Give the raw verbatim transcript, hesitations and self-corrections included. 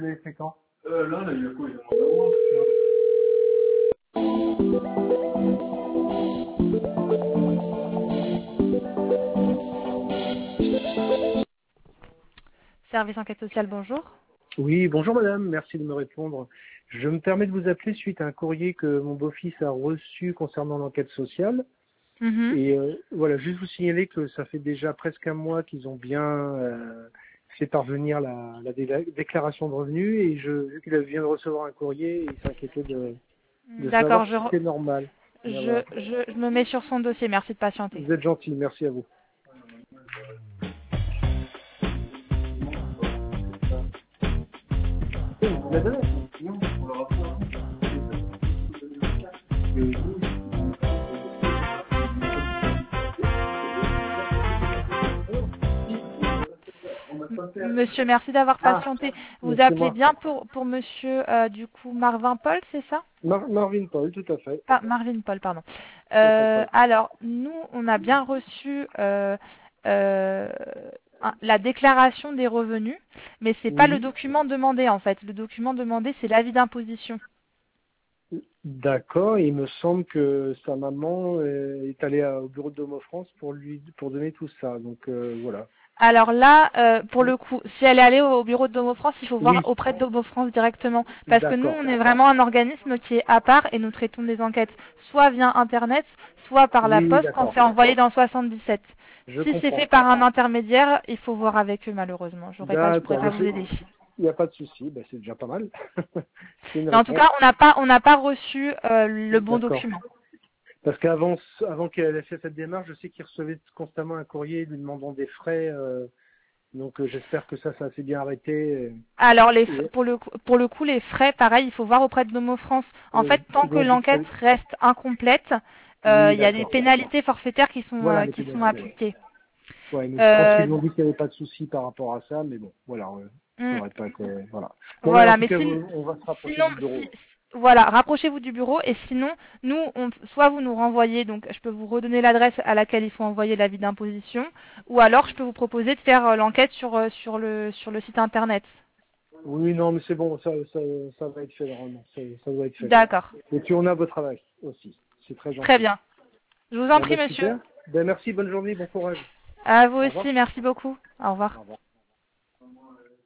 Vous l'avez fait quand? Euh, là, là, il y a quoi? Il y a un mois. Service enquête sociale, bonjour. Oui, bonjour madame, merci de me répondre. Je me permets de vous appeler suite à un courrier que mon beau-fils a reçu concernant l'enquête sociale. Mhm. Et euh, voilà, juste vous signaler que ça fait déjà presque un mois qu'ils ont bien euh, fait parvenir la, la dé- déclaration de revenus et je, vu qu'il vient de recevoir un courrier, il s'inquiétait de, de D'accord, savoir je, si re- c'était normal. je, Voilà. je, je me mets sur son dossier, merci de patienter. Vous êtes gentil, merci à vous. Vous la donnez? Non, on l'aura pas. Euh, nous, on n'a pas fait. Monsieur, merci d'avoir Ah, patienté. Vous c'est appelez moi. bien pour, pour monsieur, euh, du coup, Marvin Paul, c'est ça? Mar- Marvin Paul, tout à fait. Ah, Marvin Paul, pardon. Il n'y a pas de Euh, problème. alors, nous, on a bien reçu euh, euh, un- la déclaration des revenus, mais c'est pas le Oui, document demandé, en fait. Le document demandé, c'est l'avis d'imposition. d'accord. Il me semble que sa maman euh, est allée à- au bureau de Domo France pour lui pour donner tout ça. Donc euh, voilà. Alors là, euh, pour le coup, si elle est allée au bureau de Domo France, il faut voir Oui, auprès de Domo France directement. Parce que nous, d'accord. on est vraiment un organisme qui est à part et nous traitons des enquêtes soit via Internet, soit par la Oui, poste quand d'accord. c'est envoyé dans soixante-dix-sept. Je Si c'est comprends. fait par un intermédiaire, il faut voir avec eux malheureusement. J'aurais pas, je pourrais D'accord. pas Mais vous c'est- aider. il n'y a pas de souci. Ben, c'est déjà pas mal. C'est une Mais en tout réponse. cas, on n'a pas, on n'a pas reçu euh, le bon D'accord. document. Parce qu'avant avant qu'elle ait fait cette démarche, je sais qu'il recevait constamment un courrier lui demandant des frais. euh, donc euh, j'espère que ça, ça s'est bien arrêté. Alors les, f- Et, pour le coup, pour le coup, les frais, pareil, il faut voir auprès de Domo France. En oui, fait, tant que donc il l'enquête faut. reste incomplète, euh, Oui, il y a des d'accord. pénalités forfaitaires qui sont Voilà euh, les qui sont pénalités. appliquées. Ouais, mais je pense Euh, qu'ils ont dit qu'il n'y avait pas de souci par rapport à ça, mais bon, voilà, il hmm, faudrait pas que, voilà. Bon, mais en voilà, tout mais cas, sin- on on va se rapprocher sinon, du bureau. si, voilà, rapprochez-vous du bureau et sinon, nous, on, soit vous nous renvoyez, donc je peux vous redonner l'adresse à laquelle il faut envoyer l'avis d'imposition, ou alors je peux vous proposer de faire euh, l'enquête sur euh, sur le sur le site internet. Oui, non, mais c'est bon, ça, ça, ça va être fait normalement, ça, ça doit être fait. D'accord, Et puis on a votre travail aussi, c'est très très gentil. bien. Je vous en Bon, prie, ben monsieur. super. Ben merci, bonne journée, bon courage. À vous Au revoir. aussi, merci beaucoup. Au revoir. Au revoir.